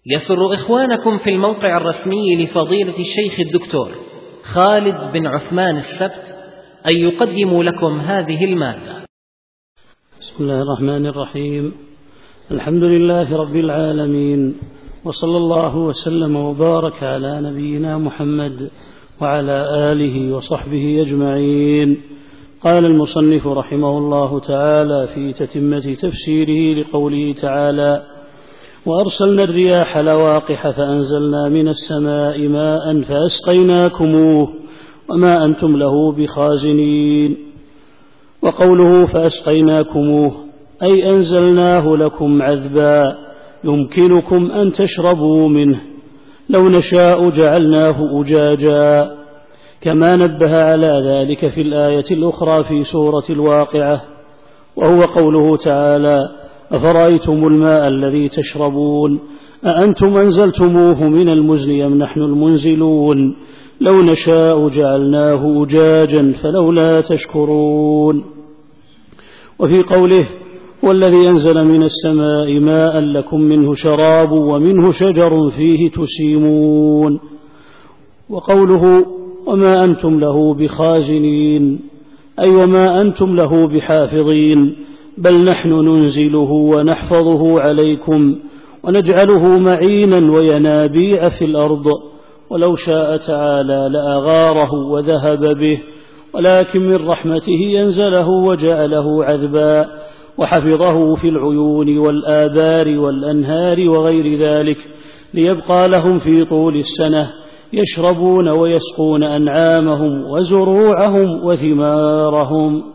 يسر إخوانكم في الموقع الرسمي لفضيلة الشيخ الدكتور خالد بن عثمان السبت أن يقدموا لكم هذه المادة. بسم الله الرحمن الرحيم. الحمد لله رب العالمين، وصلى الله وسلم وبارك على نبينا محمد وعلى آله وصحبه أجمعين. قال المصنف رحمه الله تعالى في تتمة تفسيره لقوله تعالى: وأرسلنا الرياح لواقح فأنزلنا من السماء ماء فأسقيناكموه وما أنتم له بخازنين. وقوله فأسقيناكموه أي أنزلناه لكم عذبا يمكنكم أن تشربوا منه، لو نشاء جعلناه أجاجا، كما نبه على ذلك في الآية الأخرى في سورة الواقعة، وهو قوله تعالى: أفرأيتم الماء الذي تشربون أأنتم أنزلتموه من المزن أم نحن المنزلون، لو نشاء جعلناه أجاجا فلولا تشكرون. وفي قوله: والذي أنزل من السماء ماء لكم منه شراب ومنه شجر فيه تسيمون. وقوله: وما أنتم له بخازنين أي وما أنتم له بحافظين، بل نحن ننزله ونحفظه عليكم ونجعله معينا وينابيع في الأرض، ولو شاء تعالى لأغاره وذهب به، ولكن من رحمته ينزله وجعله عذبا وحفظه في العيون والآبار والأنهار وغير ذلك، ليبقى لهم في طول السنة يشربون ويسقون أنعامهم وزروعهم وثمارهم.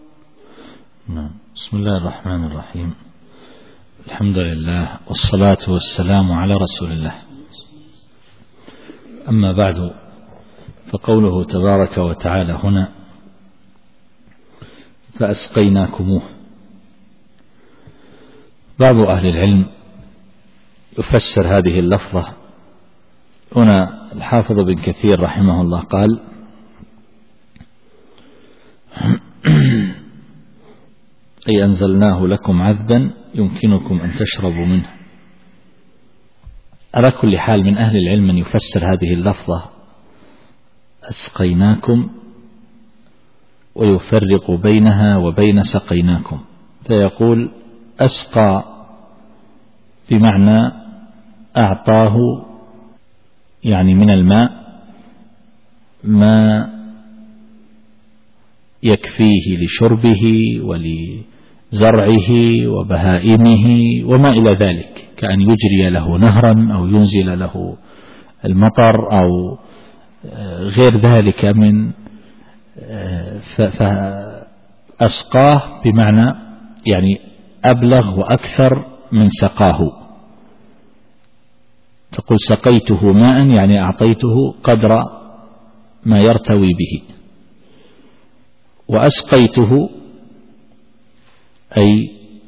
بسم الله الرحمن الرحيم. الحمد لله والصلاة والسلام على رسول الله. أما بعد، فقوله تبارك وتعالى هنا: فأسقيناكموه. بعض أهل العلم يفسر هذه اللفظة هنا. الحافظ بن كثير رحمه الله قال: أي أنزلناه لكم عذبا يمكنكم أن تشربوا منه. على كل حال، من أهل العلم من يفسر هذه اللفظة أسقيناكم ويفرق بينها وبين سقيناكم، فيقول: أسقى بمعنى أعطاه، يعني من الماء ما يكفيه لشربه ولزرعه وبهائمه وما إلى ذلك، كأن يجري له نهرا أو ينزل له المطر أو غير ذلك من، فأسقاه بمعنى يعني أبلغ وأكثر من سقاه. تقول سقيته ماء يعني أعطيته قدر ما يرتوي به، وأسقيته أي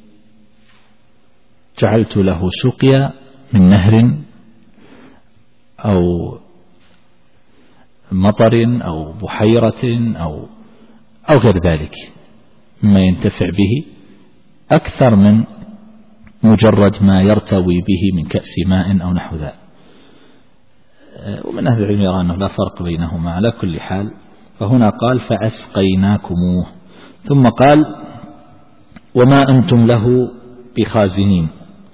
جعلت له سقيا من نهر أو مطر أو بحيرة أو غير ذلك مما ينتفع به أكثر من مجرد ما يرتوي به من كأس ماء أو نحو ذلك. ومن أهل العلم يرى أنه لا فرق بينهما. على كل حال، فهنا قال فأسقيناكموه، ثم قال: وما أنتم له بخازنين.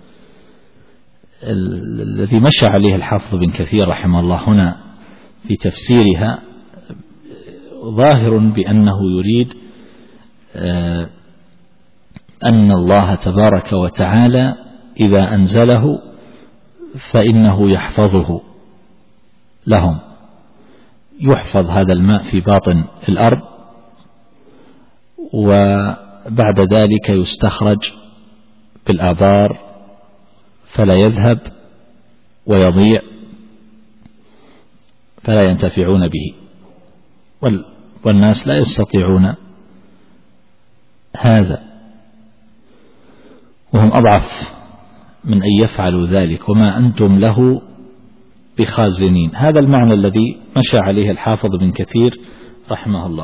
الذي مشى عليه الحافظ بن كثير رحمه الله هنا في تفسيرها ظاهر بأنه يريد أن الله تبارك وتعالى إذا أنزله فإنه يحفظه لهم، يحفظ هذا الماء في باطن الأرض، وبعد ذلك يستخرج بالآبار فلا يذهب ويضيع فلا ينتفعون به، والناس لا يستطيعون هذا، وهم أضعف من أن يفعلوا ذلك. وما أنتم له بخازنين، هذا المعنى الذي مشى عليه الحافظ بن كثير رحمه الله.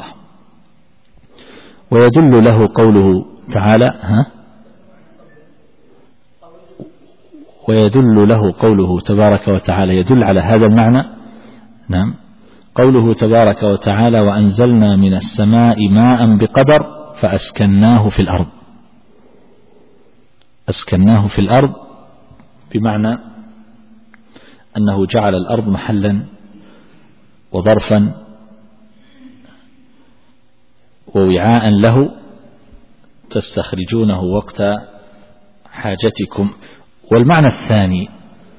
ويدل له قوله تعالى: ويدل له قوله تبارك وتعالى، يدل على هذا المعنى. نعم، قوله تبارك وتعالى: وأنزلنا من السماء ماء بقدر فأسكناه في الأرض. أسكناه في الأرض بمعنى أنه جعل الأرض محلا وظرفا ووعاء له تستخرجونه وقت حاجتكم. والمعنى الثاني: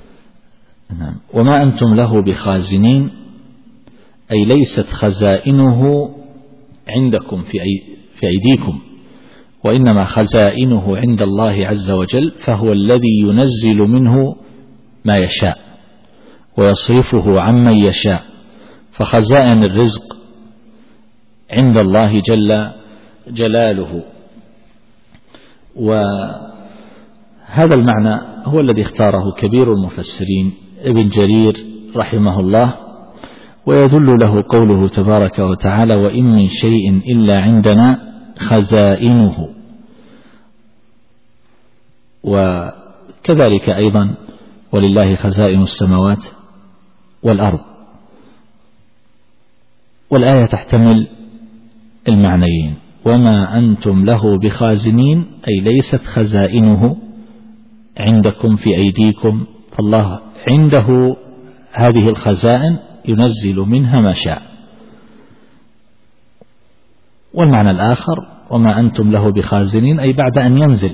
وما أنتم له بخازنين، أي ليست خزائنه عندكم في أيديكم، وإنما خزائنه عند الله عز وجل، فهو الذي ينزل منه ما يشاء ويصرفه عمن يشاء. فخزائن الرزق عند الله جل جلاله. وهذا المعنى هو الذي اختاره كبير المفسرين ابن جرير رحمه الله، ويدل له قوله تبارك وتعالى: وإن من شيء إلا عندنا خزائنه. وكذلك أيضا: ولله خزائن السماوات والأرض. والآية تحتمل المعنيين: وما أنتم له بخازنين، أي ليست خزائنه عندكم في أيديكم، فالله عنده هذه الخزائن ينزل منها ما شاء. والمعنى الآخر: وما أنتم له بخازنين، أي بعد أن ينزل،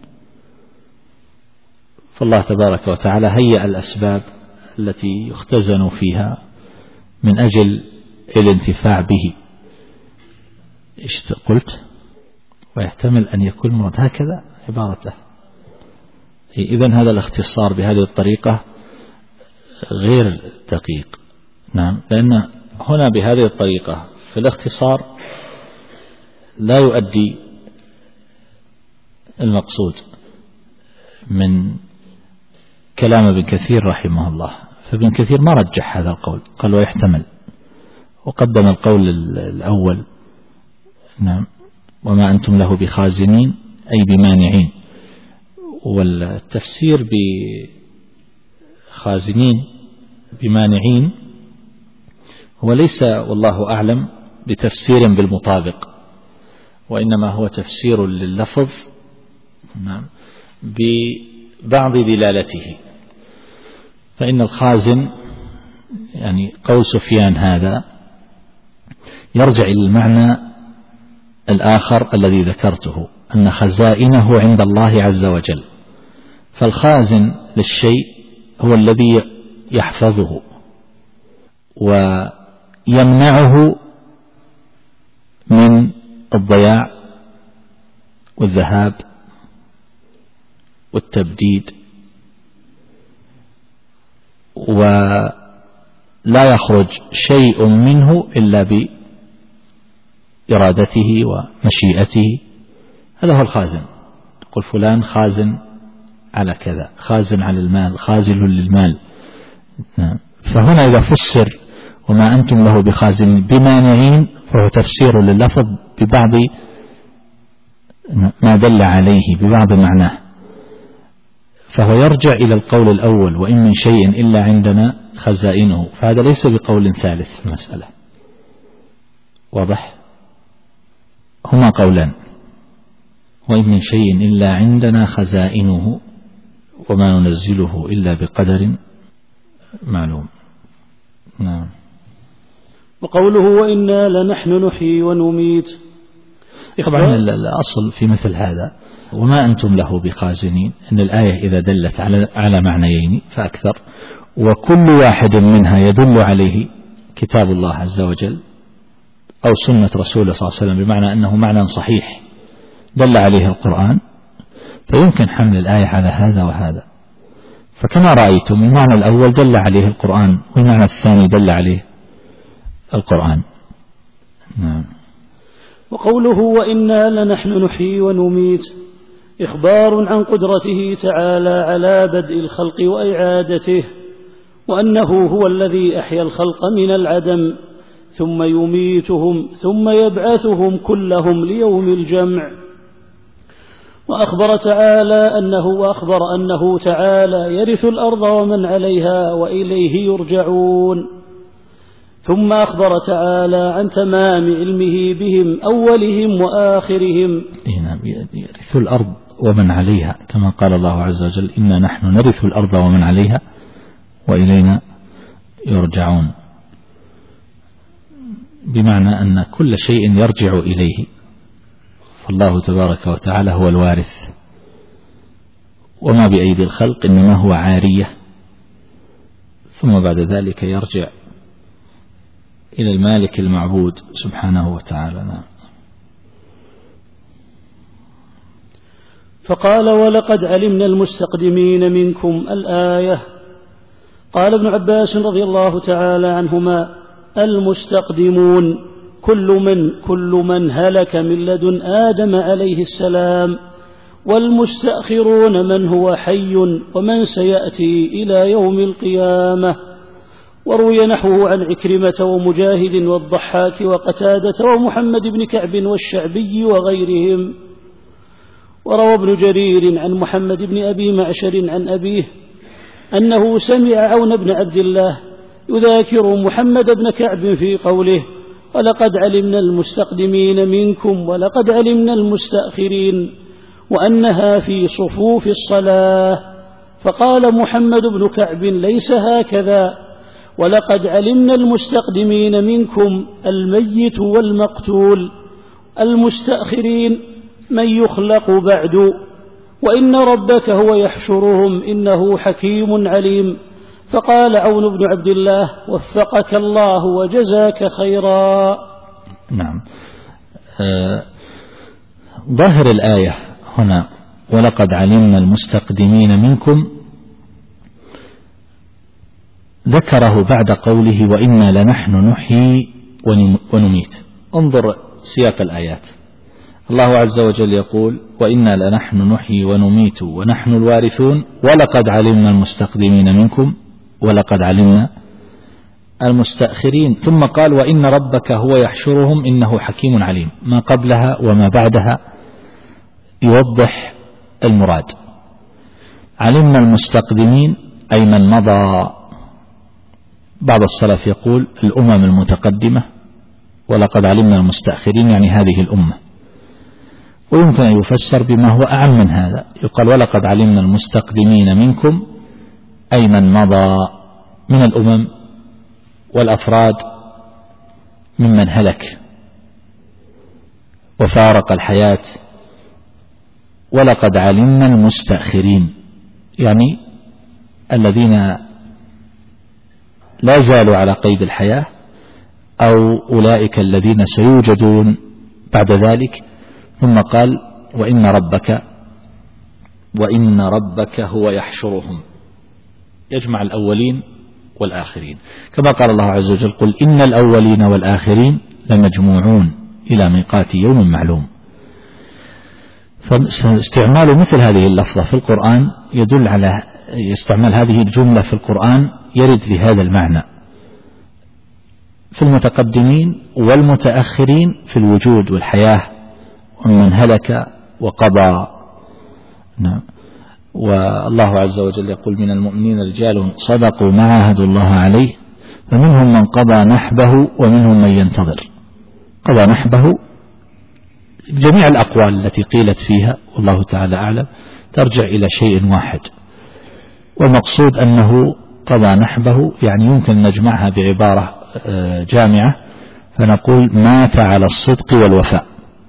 فالله تبارك وتعالى هيأ الأسباب التي يختزن فيها من أجل الانتفاع به. إيش قلت؟ ويحتمل أن يكون مراد هكذا عبارته. إذن هذا الاختصار بهذه الطريقة غير دقيق. نعم، لأن هنا بهذه الطريقة في الاختصار لا يؤدي المقصود من كلام ابن كثير رحمه الله. فابن كثير ما رجح هذا القول، قال ويحتمل، وقدم القول الأول. نعم، وما أنتم له بخازنين أي بمانعين. والتفسير بخازنين بمانعين هو ليس والله أعلم بتفسير بالمطابق، وإنما هو تفسير لللفظ ببعض دلالته. فإن الخازن، يعني قول سفيان هذا، يرجع إلى المعنى الآخر الذي ذكرته، أن خزائنه عند الله عز وجل. فالخازن للشيء هو الذي يحفظه ويمنعه من الضياع والذهاب والتبديد، ولا يخرج شيء منه إلا بإرادته ومشيئته. هذا هو الخازن. يقول فلان خازن على كذا، خازن على المال، خازن للمال. فهنا إذا فسر وما أنتم له بخازن بمانعين، فهو تفسير لللفظ ببعض ما دل عليه، ببعض معناه. فهو يرجع إلى القول الأول: وإن من شيء إلا عندنا خزائنه. فهذا ليس بقول ثالث في المسألة. واضح؟ هما قولان: وإن من شيء إلا عندنا خزائنه وما ننزله إلا بقدر معلوم. نعم. وقوله وإنا لنحن نحيي ونميت. طبعا الأصل في مثل هذا وما أنتم له بخازنين، أن الآية إذا دلت على معنيين فأكثر، وكل واحد منها يدل عليه كتاب الله عز وجل أو سنة رسوله صلى الله عليه وسلم، بمعنى أنه معنى صحيح دل عليه القرآن، فيمكن حمل الآية على هذا وهذا. فكما رأيتم المعنى الأول دل عليه القرآن، والمعنى الثاني دل عليه القرآن. نعم. وقوله وإنا لنحن نحيي ونميت إخبار عن قدرته تعالى على بدء الخلق وإعادته، وأنه هو الذي أحيا الخلق من العدم ثم يميتهم ثم يبعثهم كلهم ليوم الجمع. وأخبر أنه تعالى يرث الأرض ومن عليها وإليه يرجعون. ثم أخبر تعالى عن تمام علمه بهم أولهم وآخرهم. يرث الأرض ومن عليها، كما قال الله عز وجل: إنا نحن نرث الأرض ومن عليها وإلينا يرجعون، بمعنى أن كل شيء يرجع إليه، فالله تبارك وتعالى هو الوارث، وما بأيدي الخلق إنما هو عارية، ثم بعد ذلك يرجع إلى المالك المعبود سبحانه وتعالى. فقال: ولقد علمنا المستقدمين منكم، الآية. قال ابن عباس رضي الله تعالى عنهما: المستقدمون كل من هلك من لدن آدم عليه السلام، والمستأخرون من هو حي ومن سيأتي إلى يوم القيامة. وروي نحوه عن عكرمة ومجاهد والضحاك وقتادة ومحمد بن كعب والشعبي وغيرهم. وروى ابن جرير عن محمد بن أبي معشر عن أبيه أنه سمع عون بن عبد الله يذاكر محمد بن كعب في قوله: ولقد علمنا المستقدمين منكم ولقد علمنا المستأخرين، وأنها في صفوف الصلاة. فقال محمد بن كعب: ليس هكذا، ولقد علمنا المستقدمين منكم الميت والمقتول، المستأخرين من يخلق بعد، وإن ربك هو يحشرهم إنه حكيم عليم. فقال عون بن عبد الله: وفقك الله وجزاك خيرا. نعم. ظاهر الآية هنا: ولقد علمنا المستقدمين منكم، ذكره بعد قوله: وإنا لنحن نحيي ونميت. انظر سياق الآيات، الله عز وجل يقول: وإنا لنحن نحيي ونميت ونحن الوارثون، ولقد علمنا المستقدمين منكم ولقد علمنا المستأخرين، ثم قال: وإن ربك هو يحشرهم إنه حكيم عليم. ما قبلها وما بعدها يوضح المراد. علمنا المستقدمين أي من مضى. بعض السلف يقول الأمم المتقدمة، ولقد علمنا المستأخرين يعني هذه الأمة. ويمكن أن يفسر بما هو أعم من هذا، يقال: ولقد علمنا المستقدمين منكم أي من مضى من الأمم والأفراد ممن هلك وفارق الحياة. ولقد علمنا المستأخرين يعني الذين لا زالوا على قيد الحياة، أو أولئك الذين سيوجدون بعد ذلك. ثم قال: وإن ربك هو يحشرهم، يجمع الأولين والآخرين، كما قال الله عز وجل: قل إن الأولين والآخرين لمجموعون إلى ميقات يوم معلوم. فاستعمال مثل هذه اللفظة في القرآن يدل على استعمال هذه الجملة في القرآن يرد لهذا المعنى في المتقدمين والمتأخرين في الوجود والحياة، ومن هلك وقضى. نعم. والله عز وجل يقول: من المؤمنين رجال صدقوا ما عاهدوا الله عليه فمنهم من قضى نحبه ومنهم من ينتظر. قضى نحبه، جميع الأقوال التي قيلت فيها والله تعالى أعلم ترجع إلى شيء واحد، والمقصود أنه قضى نحبه، يعني يمكن نجمعها بعبارة جامعة فنقول: مات على الصدق والوفاء.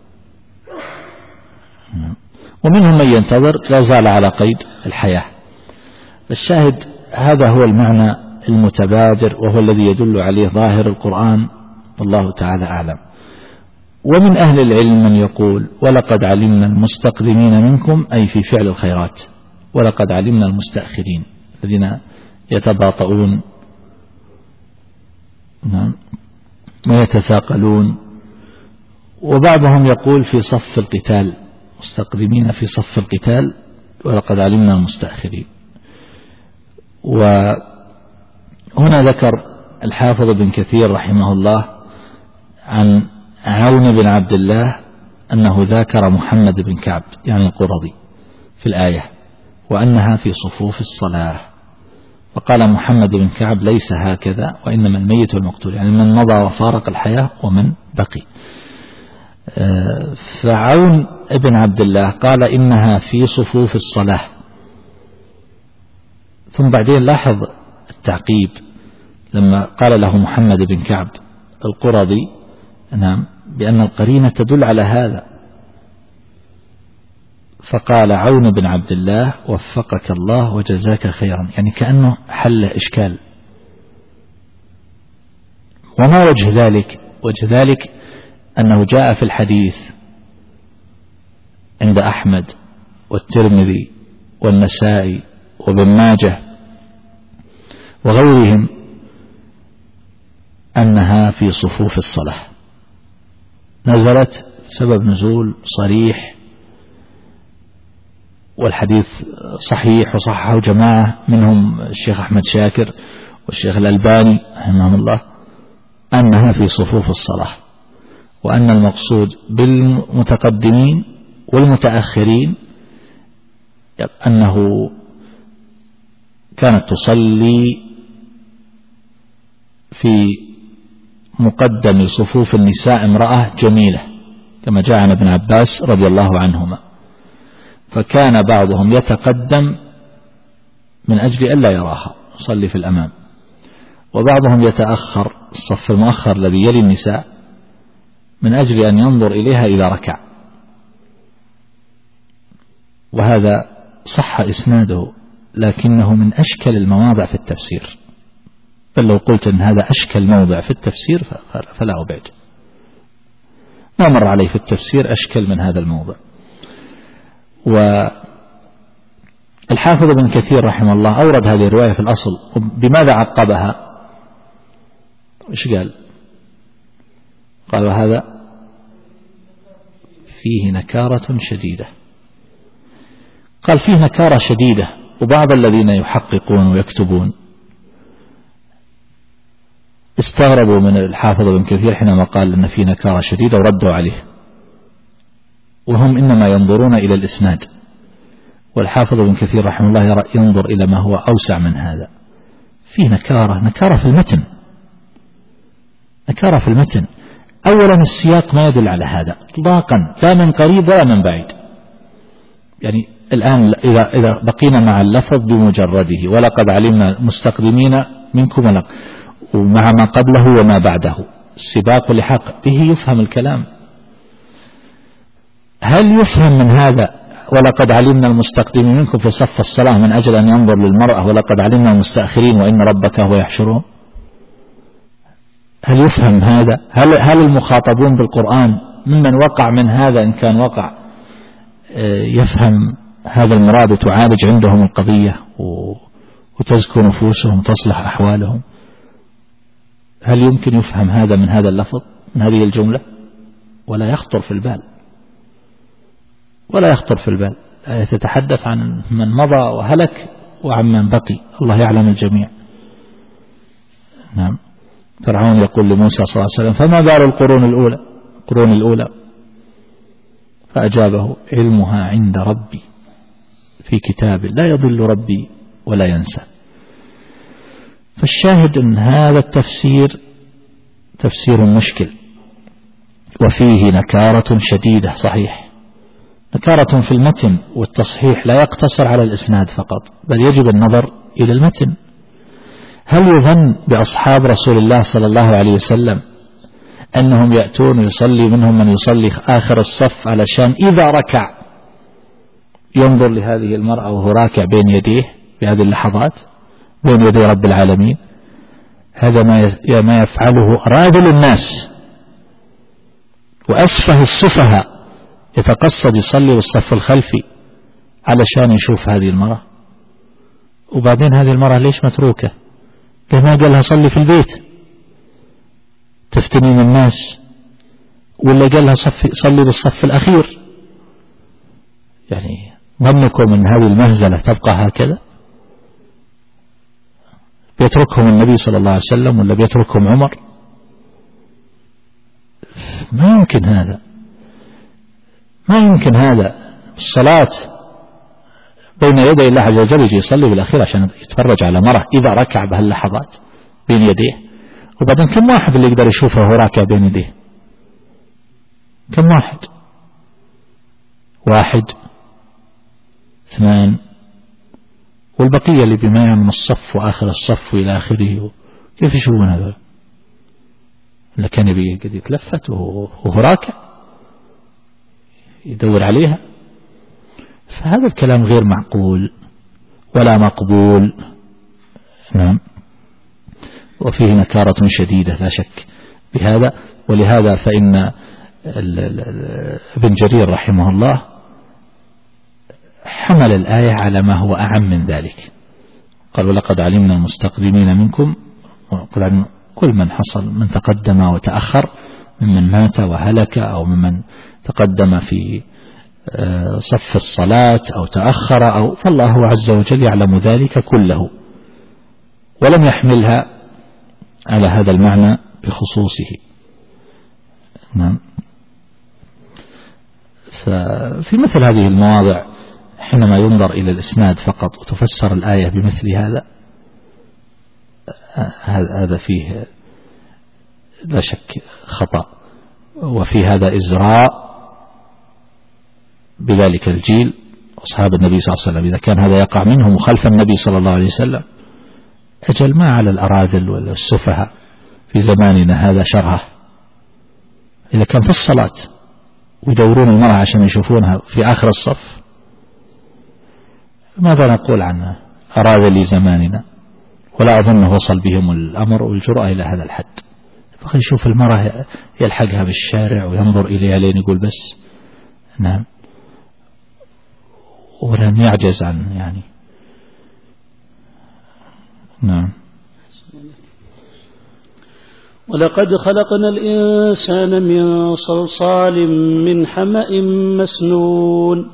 ومنهم من ينتظر، لا زال على قيد الحياة. الشاهد هذا هو المعنى المتبادر، وهو الذي يدل عليه ظاهر القرآن، والله تعالى أعلم. ومن أهل العلم من يقول: ولقد علمنا المستقدمين منكم أي في فعل الخيرات، ولقد علمنا المستأخرين الذين يتباطؤون ويتثاقلون. وبعضهم يقول في صف القتال، مستقدمين في صف القتال، ولقد علمنا المستأخرين. وهنا ذكر الحافظ بن كثير رحمه الله عن عون بن عبد الله أنه ذاكر محمد بن كعب يعني القرظي في الآية وأنها في صفوف الصلاة، فقال محمد بن كعب ليس هكذا، وإنما الميت والمقتول يعني من مضى وفارق الحياة ومن بقي. فعون ابن عبد الله قال إنها في صفوف الصلاة، ثم بعدين لاحظ التعقيب لما قال له محمد بن كعب القرظي نعم بأن القرينة تدل على هذا، فقال عون بن عبد الله وفقك الله وجزاك خيرا، يعني كأنه حل إشكال. وما وجه ذلك؟ وجه ذلك أنه جاء في الحديث عند أحمد والترمذي والنسائي وابن ماجه وغيرهم أنها في صفوف الصلاة، نزلت سبب نزول صريح، والحديث صحيح وصححه جماعة منهم الشيخ أحمد شاكر والشيخ الألباني رحمهم الله، أنها في صفوف الصلاة، وأن المقصود بالمتقدمين والمتأخرين أنه كانت تصلي في مقدم صفوف النساء امرأة جميلة كما جاء عن ابن عباس رضي الله عنهما، فكان بعضهم يتقدم من أجل ألا يراها يصلي في الأمام، وبعضهم يتأخر الصف المؤخر الذي يلي النساء من أجل أن ينظر إليها إذا ركع، وهذا صح إسناده لكنه من أشكل المواضع في التفسير، بل لو قلت أن هذا أشكل موضع في التفسير فلا أبعد، ما مر عليه في التفسير أشكل من هذا الموضع. والحافظ ابن كثير رحمه الله أورد هذه الرواية في الأصل، بماذا عقبها؟ إيش قال؟ قال وهذا فيه نكارة شديدة، قال فيه نكارة شديدة، وبعض الذين يحققون ويكتبون استغربوا من الحافظ ابن كثير حينما قال أن فيه نكارة شديدة وردوا عليه، وهم إنما ينظرون إلى الإسناد، والحافظ ابن كثير رحمه الله ينظر إلى ما هو أوسع من هذا. فيه نكارة في المتن، نكارة في المتن. أولا السياق ما يدل على هذا إطلاقا، لا من قريب ولا من بعيد. يعني الآن إذا بقينا مع اللفظ بمجرده ولقد علمنا المستقدمين منكم ومع ما قبله وما بعده السباق لحق به يفهم الكلام. هل يفهم من هذا ولقد علمنا المستقدمين منكم في صف الصلاة من أجل أن ينظر للمرأة ولقد علمنا المستأخرين وإن ربك هو يحشرهم؟ هل يفهم هذا؟ هل المخاطبون بالقرآن ممن وقع من هذا إن كان وقع يفهم هذا المراد وتعالج عندهم القضية وتزكو نفوسهم وتصلح أحوالهم؟ هل يمكن يفهم هذا من هذا اللفظ من هذه الجملة؟ ولا يخطر في البال، ولا يخطر في البال. تتحدث عن من مضى وهلك وعن من بقي، الله يعلم الجميع. نعم. فرعون يقول لموسى صلى الله عليه وسلم فما بال القرون الأولى؟ فأجابه علمها عند ربي في كتاب لا يضل ربي ولا ينسى. فالشاهد أن هذا التفسير تفسير مشكل وفيه نكارة شديدة، صحيح نكارة في المتن، والتصحيح لا يقتصر على الإسناد فقط بل يجب النظر إلى المتن. هل يظن بأصحاب رسول الله صلى الله عليه وسلم أنهم يأتون ويصلي منهم من يصلي آخر الصف علشان إذا ركع ينظر لهذه المرأة وهو راكع بين يديه في هذه اللحظات بين يدي رب العالمين؟ هذا ما يفعله أراذل الناس وأسفه السفهاء، يتقصد يصلي بالصف الخلفي علشان يشوف هذه المرأة. وبعدين هذه المرأة ليش متروكة؟ كما قالها صلي في البيت تفتنين الناس، ولا قالها صلي بالصف الأخير؟ يعني ظنكم أن هذه المهزلة تبقى هكذا؟ بيتركهم النبي صلى الله عليه وسلم ولا بيتركهم عمر؟ ما يمكن هذا. ما يمكن هذا. الصلاة بين يدي الله عز وجل يجي يصلي بالأخير عشان يتفرج على مرة إذا ركع بهاللحظات بين يديه. وبعدين كم واحد اللي يقدر يشوفه وهو راكع بين يديه؟ كم واحد؟ 1 2، والبقية اللي بما من الصف وآخر الصف وإلى آخره، كيف يشوفون هذا؟ اللي كان يبي قد يتلفت وهو راكع يدور عليها. فهذا الكلام غير معقول ولا مقبول. نعم. وفيه نكارة شديدة لا شك بهذا. ولهذا فإن ابن جرير رحمه الله حمل الآية على ما هو أعم من ذلك. قال ولقد علمنا المستقدمين منكم، كل من حصل من تقدم وتأخر، ممن مات وهلك أو ممن تقدم في صف الصلاة أو تأخر فالله عز وجل يعلم ذلك كله، ولم يحملها على هذا المعنى بخصوصه. نعم. ففي مثل هذه المواضع حينما ينظر إلى الإسناد فقط وتفسر الآية بمثل هذا فيه لا شك خطأ، وفي هذا إزراء بذلك الجيل أصحاب النبي صلى الله عليه وسلم. إذا كان هذا يقع منهم خلف النبي صلى الله عليه وسلم، أجل ما على الأراذل والسفهاء في زماننا هذا شرها. إذا كان في الصلاة ويدورون المرأة عشان يشوفونها في آخر الصف، ماذا نقول عن أراذل زماننا؟ ولا أظن وصل بهم الأمر والجرأة إلى هذا الحد. فقد يشوف المرأة يلحقها بالشارع وينظر إليها لين يقول بس. نعم. ولن يعجز عن يعني. نعم. ولقد خلقنا الإنسان من صلصال من حمأ مسنون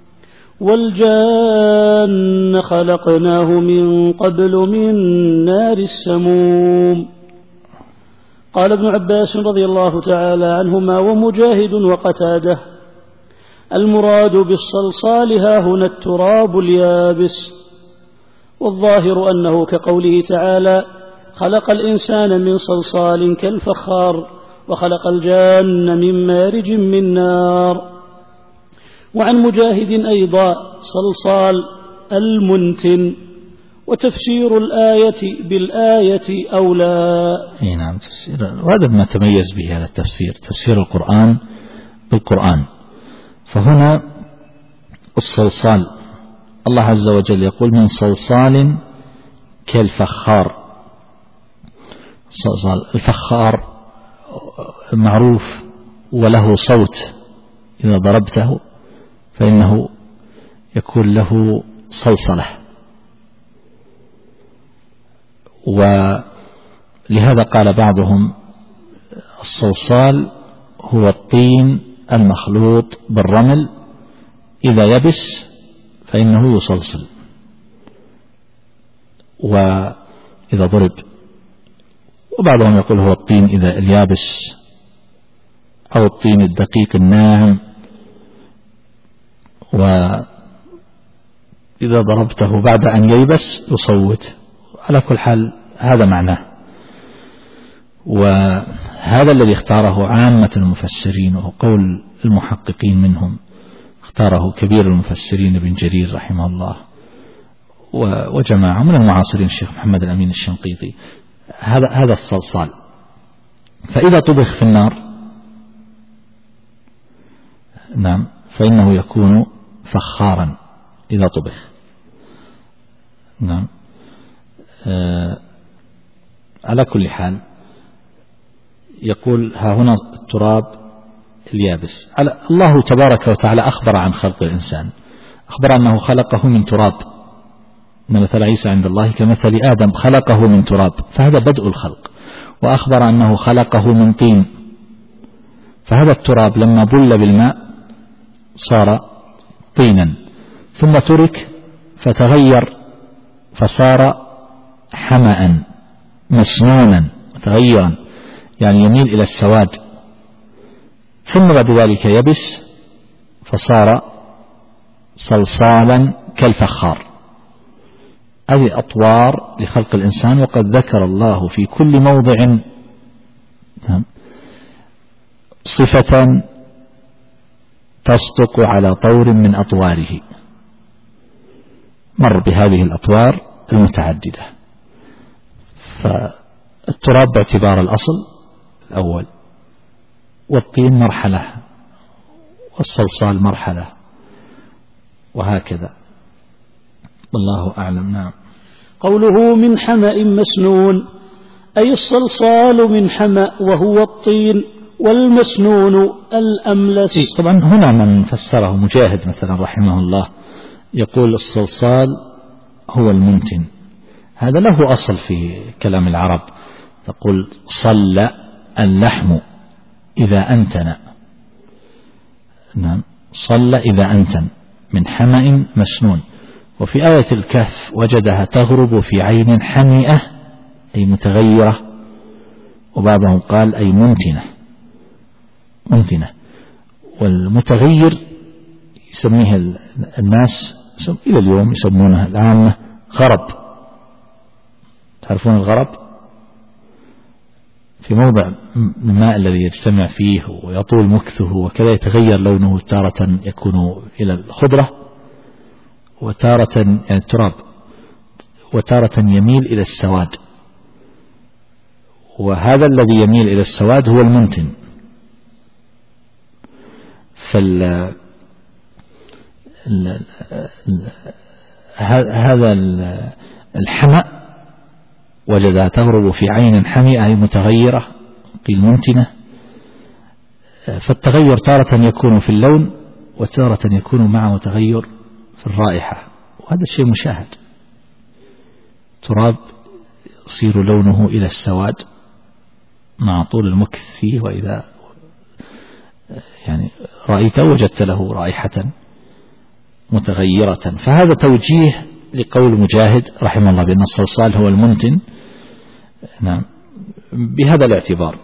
والجان خلقناه من قبل من نار السموم. قال ابن عباس رضي الله تعالى عنهما ومجاهد وقتاده: المراد بالصلصال هاهنا التراب اليابس، والظاهر أنه كقوله تعالى: خلق الإنسان من صلصال كالفخار وخلق الجان من مارج من نار. وعن مجاهد أيضا صلصال المنتن. وتفسير الآية بالآية أولى. نعم تفسير، وهذا ما تميز به هذا التفسير، تفسير القرآن بالقرآن. فهنا الصلصال الله عز وجل يقول من صلصال كالفخار. الفخار معروف وله صوت، إذا ضربته فإنه يكون له صلصلة. ولهذا قال بعضهم الصلصال هو الطين المخلوط بالرمل، إذا يبس فإنه يصلصل، وإذا ضرب. وبعضهم يقول هو الطين إذا اليابس أو الطين الدقيق الناعم، وإذا ضربته بعد أن ييبس يصوت. على كل حال هذا معناه. وهذا الذي اختاره عامة المفسرين، وهو قول المحققين منهم، اختاره كبير المفسرين ابن جرير رحمه الله وجماعة من المعاصرين الشيخ محمد الأمين الشنقيطي. هذا الصلصال. فإذا طبخ في النار نعم فإنه يكون فخارا إذا طبخ. نعم. على كل حال يقول ها هنا التراب اليابس. الله تبارك وتعالى أخبر عن خلق الإنسان، أخبر أنه خلقه من تراب، إن مثل عيسى عند الله كمثل آدم خلقه من تراب، فهذا بدء الخلق. وأخبر أنه خلقه من طين، فهذا التراب لما بل بالماء صار طينا، ثم ترك فتغير فصار حمأ مسنونا تغيرا، يعني يميل إلى السواد. ثم بعد ذلك يبس فصار صلصالا كالفخار. هذه أطوار لخلق الإنسان، وقد ذكر الله في كل موضع صفة تصدق على طور من أطواره، مر بهذه الأطوار المتعددة. فالتراب باعتبار الأصل الأول، والطين مرحلة، والصلصال مرحلة، وهكذا، والله أعلم. نعم. قوله من حمأ مسنون أي الصلصال من حمأ وهو الطين، والمسنون الأملس. طبعا هنا من فسره مجاهد مثلا رحمه الله يقول الصلصال هو المنتن، هذا له أصل في كلام العرب، تقول صل اللحم إذا أنتن. نعم، صل إذا أنتن، من حمأ مسنون. وفي آية الكهف وجدها تغرب في عين حمئة أي متغيرة، وبعضهم قال أي منتنة. والمتغير يسميه الناس إلى اليوم يسمونها العامة غرب. تعرفون الغرب؟ في موضع الماء الذي يجتمع فيه ويطول مكثه وكذا يتغير لونه، تارة يكون إلى الخضرة، وتارة يعني التراب، وتارة يميل إلى السواد، وهذا الذي يميل إلى السواد هو المنتن. هذا الحمأ وجدها تغرب في عين حمئة أي متغيرة، قيل منتنة. فالتغير تارة يكون في اللون، وتارة يكون معه تغير في الرائحة، وهذا الشيء مشاهد. تراب يصير لونه إلى السواد مع طول المكث فيه، وإذا يعني رأيته وجدت له رائحة متغيرة. فهذا توجيه لقول مجاهد رحمه الله بأن الصلصال هو المنتن. نعم، بهذا الاعتبار.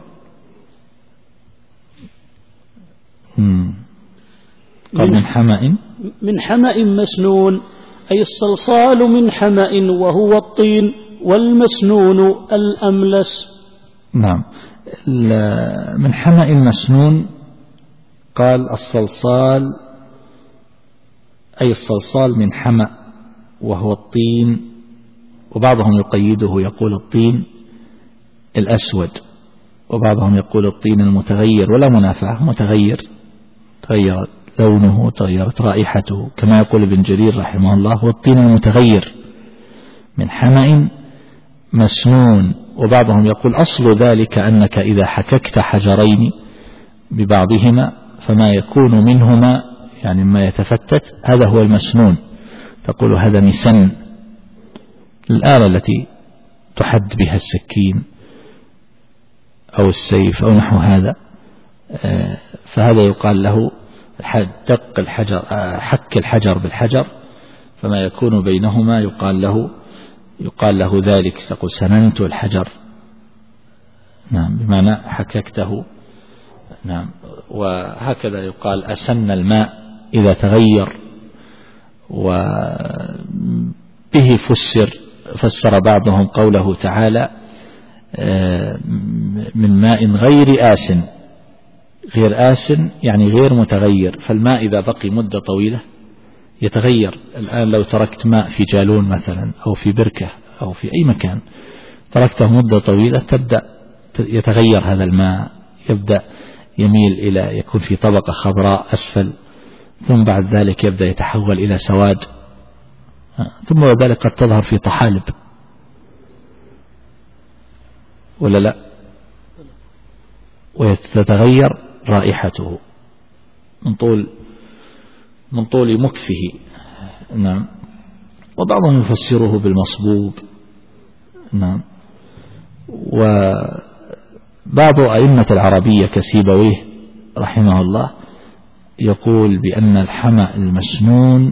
قال من حمأ مسنون أي الصلصال من حمأ وهو الطين، والمسنون الأملس. نعم، من حمأ مسنون قال الصلصال أي الصلصال من حمأ وهو الطين، وبعضهم يقيده يقول الطين الأسود، وبعضهم يقول الطين المتغير، ولا منافعة، متغير، تغيرت لونه، تغيرت رائحته، كما يقول ابن جرير رحمه الله هو الطين المتغير من حمأ مسنون. وبعضهم يقول أصل ذلك أنك إذا حككت حجرين ببعضهما فما يكون منهما يعني ما يتفتت، هذا هو المسنون. تقول هذا مسن، الآلة التي تحد بها السكين أو السيف أو نحو هذا، فهذا يقال له دق الحجر، حك الحجر بالحجر، فما يكون بينهما يقال له ذلك. تقول سننت الحجر، نعم، بمعنى حككته. نعم، وهكذا يقال أسن الماء إذا تغير. وبه فسر بعضهم قوله تعالى من ماء غير آسن. غير آسن يعني غير متغير، فالماء إذا بقي مدة طويلة يتغير. الآن لو تركت ماء في جالون مثلا أو في بركة أو في أي مكان، تركته مدة طويلة تبدأ يتغير هذا الماء، يبدأ يميل إلى يكون في طبقة خضراء أسفل، ثم بعد ذلك يبدأ يتحول إلى سواد، ثم بعد ذلك قد تظهر في طحالب، ولا لا، وتتغير رائحته من طول مكثه. نعم، وبعضهم يفسره بالمصبوب. نعم، وبعض أئمة العربية كسيبويه رحمه الله يقول بأن الحمأ المسنون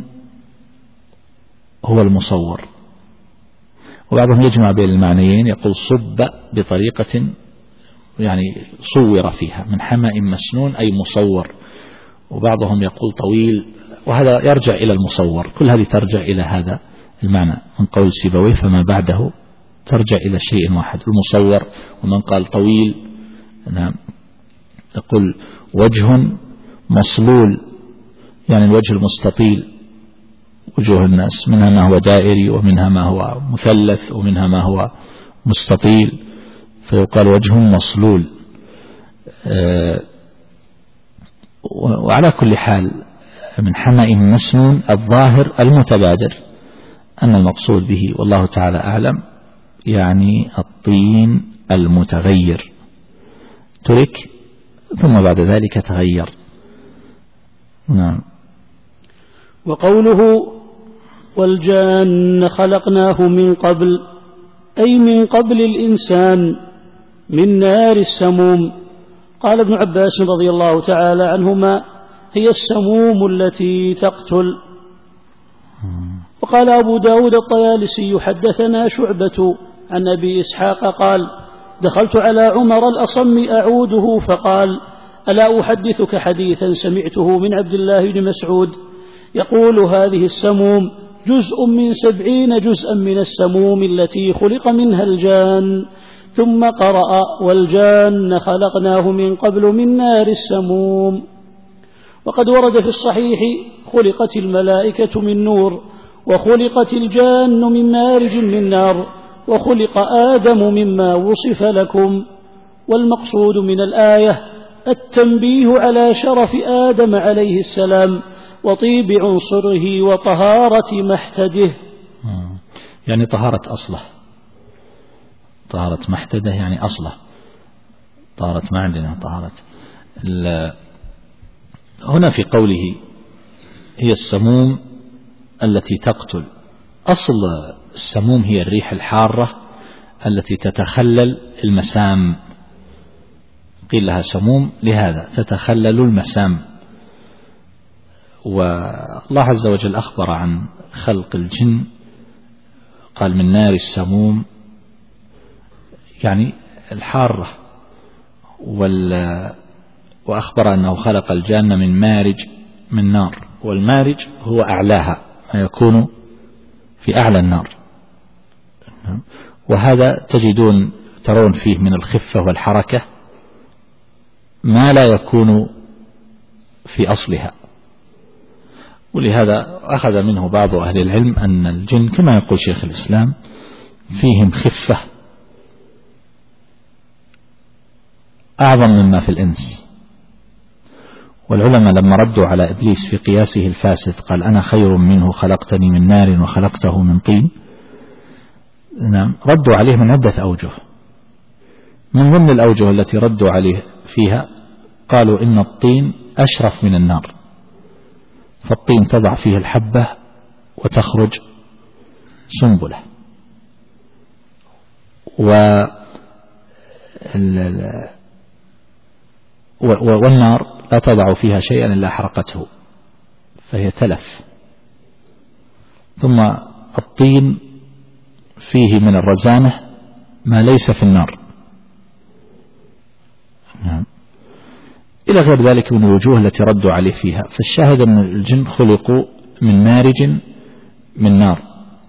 هو المصور، وبعضهم يجمع بين المعنيين، يقول صب بطريقة يعني صور فيها، من حمأ مسنون أي مصور، وبعضهم يقول طويل، وهذا يرجع إلى المصور. كل هذه ترجع إلى هذا المعنى من قول سيبويه فما بعده ترجع إلى شيء واحد، المصور. ومن قال طويل نعم يقول وجه مصلول، يعني الوجه المستطيل. وجوه الناس منها ما هو دائري ومنها ما هو مثلث ومنها ما هو مستطيل، فيقال وجه مصلول. وعلى كل حال من حمأ مسنون الظاهر المتبادر أن المقصود به والله تعالى أعلم يعني الطين المتغير، ترك ثم بعد ذلك تغير. نعم. وقوله والجان خلقناه من قبل، أي من قبل الإنسان، من نار السموم. قال ابن عباس رضي الله تعالى عنهما هي السموم التي تقتل. وقال أبو داود الطيالسي حدثنا شعبة عن أبي إسحاق قال دخلت على عمر الأصم أعوده فقال ألا أحدثك حديثا سمعته من عبد الله بن مسعود يقول هذه السموم جزء من 70 جزءا من السموم التي خلق منها الجان. ثم قرأ والجان خلقناه من قبل من نار السموم. وقد ورد في الصحيح خلقت الملائكة من نور، وخلقت الجان من مارج من نار، وخلق آدم مما وصف لكم. والمقصود من الآية التنبيه على شرف آدم عليه السلام وطيب عنصره وطهارة محتده. يعني طهارة أصله، طهارة محتده يعني أصله، طهارة معدنه، طهارة هنا في قوله هي السموم التي تقتل. أصل السموم هي الريح الحارة التي تتخلل المسام، قيل لها سموم لهذا تتخلل المسام. والله عز وجل أخبر عن خلق الجن قال من نار السموم يعني الحارة، وأخبر أنه خلق الجان من مارج من نار، والمارج هو أعلاها ما يكون في أعلى النار. وهذا ترون فيه من الخفة والحركة ما لا يكون في أصلها. ولهذا أخذ منه بعض أهل العلم أن الجن كما يقول شيخ الإسلام فيهم خفة أعظم مما في الإنس. والعلماء لما ردوا على إبليس في قياسه الفاسد قال أنا خير منه خلقتني من نار وخلقته من طين، نعم ردوا عليه من عدة أوجه. من ضمن الأوجه التي ردوا عليه فيها قالوا إن الطين أشرف من النار، فالطين تضع فيه الحبة وتخرج سنبلة، والنار لا تضع فيها شيئا إلا حرقته فهي تلف. ثم الطين فيه من الرزانة ما ليس في النار، نعم. إلى غير ذلك من الوجوه التي ردوا عليه فيها. فالشاهد أن الجن خلقوا من مارج من نار،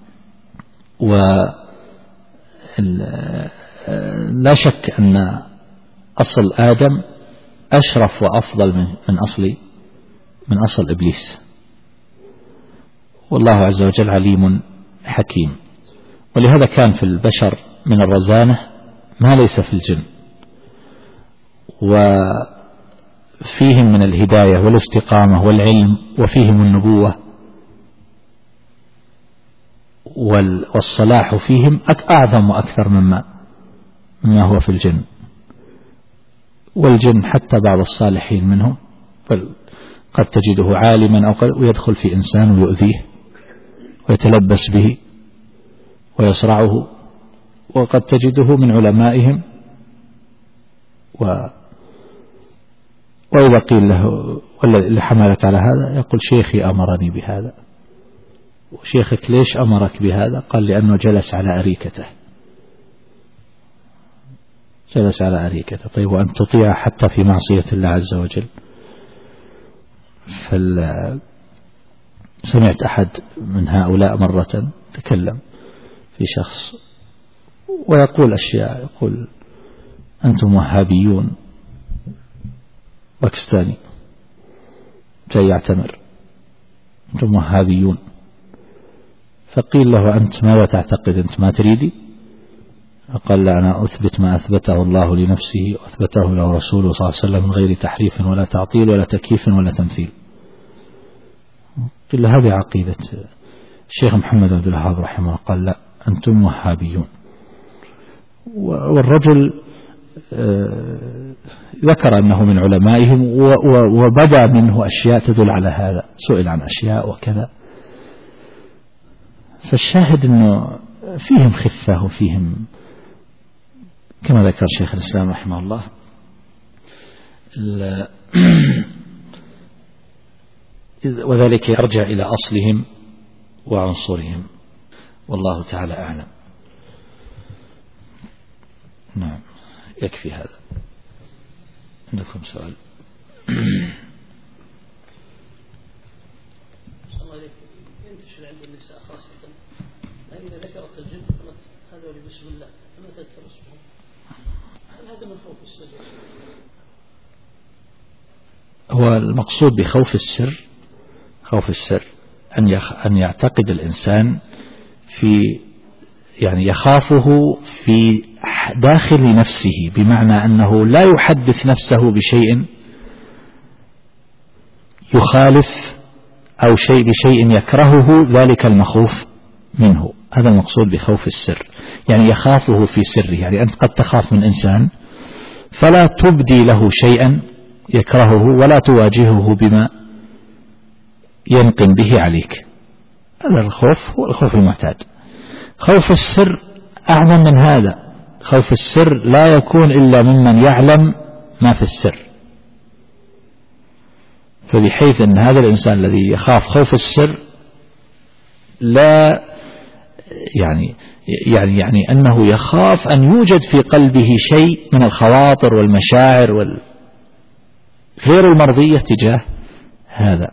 ولا شك أن أصل آدم أشرف وأفضل من أصل إبليس. والله عز وجل عليم حكيم. ولهذا كان في البشر من الرزانة ما ليس في الجن، وفيهم من الهداية والاستقامة والعلم، وفيهم النبوة والصلاح فيهم أعظم وأكثر مما هو في الجن. والجن حتى بعض الصالحين منهم قد تجده عالما أو ويدخل في إنسان ويؤذيه ويتلبس به ويصرعه، وقد تجده من علمائهم وإذا قيل له والذي حملك على هذا يقول شيخي أمرني بهذا. وشيخك ليش أمرك بهذا؟ قال لأنه جلس على أريكته. جلس على أريكته. طيب وأن تطيع حتى في معصية الله عز وجل؟ سمعت أحد من هؤلاء مرة تكلم في شخص ويقول أشياء، يقول أنتم وهابيون، باكستاني جاي يعتمر، أنتم وهابيون. فقيل له أنت ماذا تعتقد، أنت ما تريدي؟ فقال لا، أنا أثبت ما أثبته الله لنفسه وأثبته له رسوله صلى الله عليه وسلم من غير تحريف ولا تعطيل ولا تكييف ولا تمثيل. قيل له هذه عقيدة الشيخ محمد عبد الوهاب رحمه الله. قال لا، أنتم وهابيون. والرجل ذكر أنه من علمائهم وبدأ منه أشياء تدل على هذا، سئل عن أشياء وكذا. فالشاهد أنه فيهم خفة وفيهم كما ذكر شيخ الإسلام رحمه الله وذلك يرجع إلى أصلهم وعنصرهم، والله تعالى أعلم. نعم، يكفي هذا. عندكم سؤال؟ ينتشر عند النساء خاصة، لكن إذا ذكرت الجن قالت هذول بسم الله فما تذكر اسمهم، هل هذا من خوف السر؟ هو المقصود بخوف السر، خوف السر أن يعتقد الإنسان في، يعني يخافه في داخل نفسه، بمعنى أنه لا يحدث نفسه بشيء يخالف أو بشيء يكرهه ذلك المخوف منه. هذا المقصود بخوف السر، يعني يخافه في سره. يعني أنت قد تخاف من إنسان فلا تبدي له شيئا يكرهه ولا تواجهه بما ينقم به عليك. هذا الخوف هو الخوف المعتاد. خوف السر أعظم من هذا. خوف السر لا يكون إلا ممن يعلم ما في السر، فبحيث أن هذا الإنسان الذي يخاف خوف السر لا يعني أنه يخاف أن يوجد في قلبه شيء من الخواطر والمشاعر غير المرضية تجاه هذا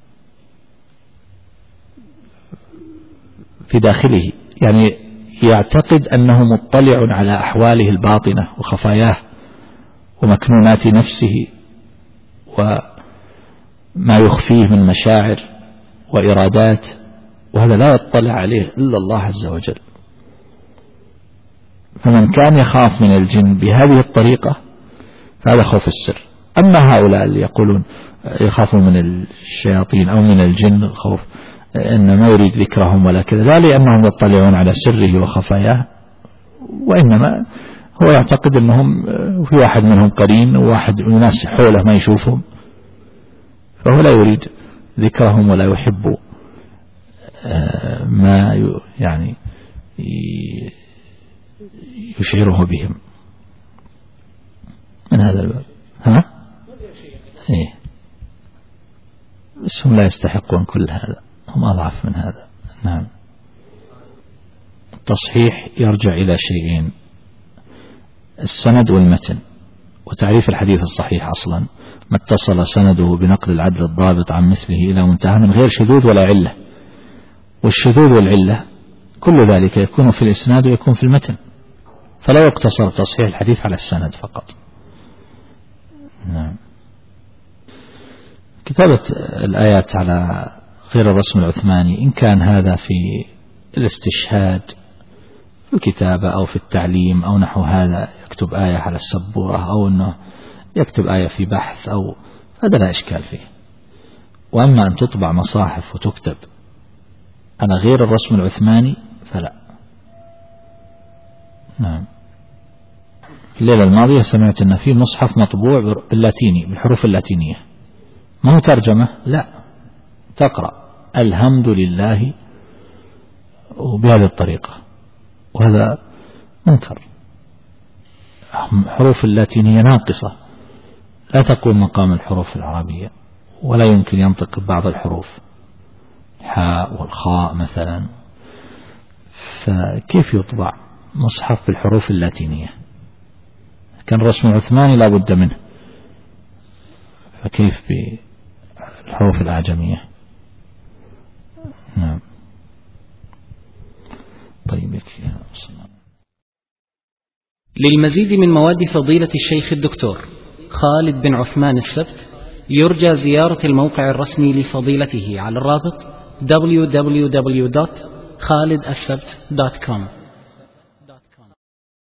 في داخله، يعني يعتقد أنه مطلع على أحواله الباطنة وخفاياه ومكنونات نفسه وما يخفيه من مشاعر وإرادات، وهذا لا يطلع عليه إلا الله عز وجل. فمن كان يخاف من الجن بهذه الطريقة فهذا خوف السر. أما هؤلاء اللي يقولون يخافون من الشياطين أو من الجن، الخوف إن ما يريد ذكرهم ولا كذا، لا لأنهم يطلعون على سره وخفاياه، وإنما هو يعتقد أنهم في واحد منهم قرين وواحد من الناس حوله ما يشوفهم، فهو لا يريد ذكرهم ولا يحب ما يعني يشعره بهم من هذا الباب. ها؟ إيه، بس هم لا يستحقون كل هذا، هم أضعف من هذا. نعم. التصحيح يرجع إلى شيئين: السند والمتن. وتعريف الحديث الصحيح أصلا ما اتصل سنده بنقل العدل الضابط عن مثله إلى منتهى من غير شذوذ ولا علة. والشذوذ والعلة كل ذلك يكون في الإسناد ويكون في المتن، فلا يقتصر تصحيح الحديث على السند فقط. نعم. كتابة الآيات على غير الرسم العثماني، إن كان هذا في الاستشهاد في الكتابة أو في التعليم أو نحو هذا، يكتب آية على السبورة أو أنه يكتب آية في بحث أو هذا لا إشكال فيه. وأما أن تطبع مصاحف وتكتب أنا غير الرسم العثماني فلا. نعم. الليلة الماضية سمعت أن في مصحف مطبوع باللاتيني بالحروف اللاتينية، ما هو ترجمة، لا، تقرأ الحمد لله وبهذه الطريقة، وهذا منكر. حروف اللاتينية ناقصة لا تقوم مقام الحروف العربية، ولا يمكن ينطق بعض الحروف، حاء والخاء مثلا، فكيف يطبع مصحف بالحروف اللاتينية؟ كان رسم عثماني لا بد منه، فكيف الحروف الأعجمية. نعم. طيب يكفي. للمزيد من مواد فضيلة الشيخ الدكتور خالد بن عثمان السبت يرجى زيارة الموقع الرسمي لفضيلته على الرابط www.khalidassabt.com.